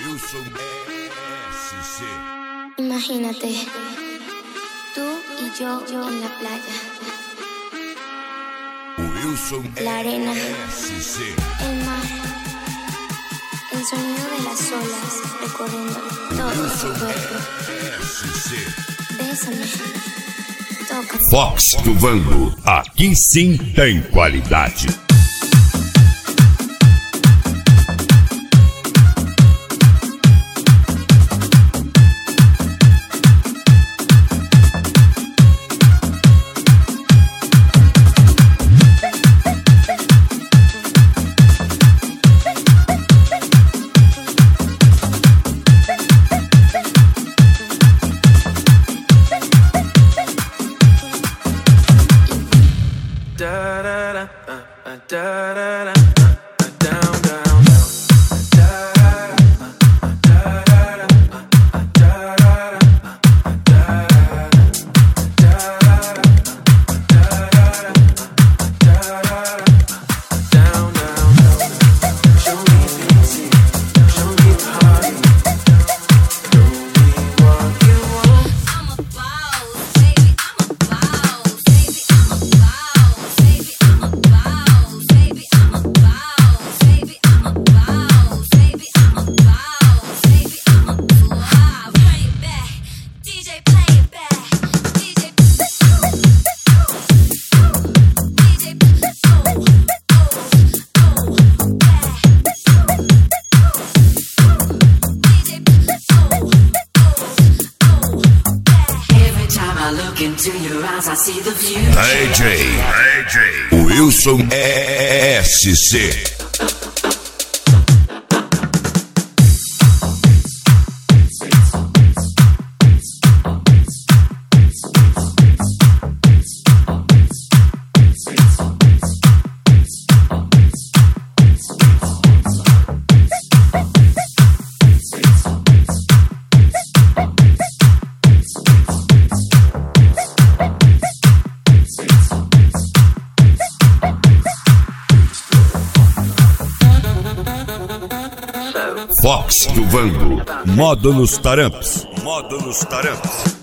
Wilson SC. Imagínate, tú y yo en la playa. Wilson La arena, SC. el mar, el sonido de las olas recorriendo todo tu cuerpo. SC. Bésame, tócame. Fox do Vango, aqui sim tem qualidade. Da da da, da da da, down down. Into your eyes, I see the view. AJ Wilson SC. Fox do Vango, modo nos taramps.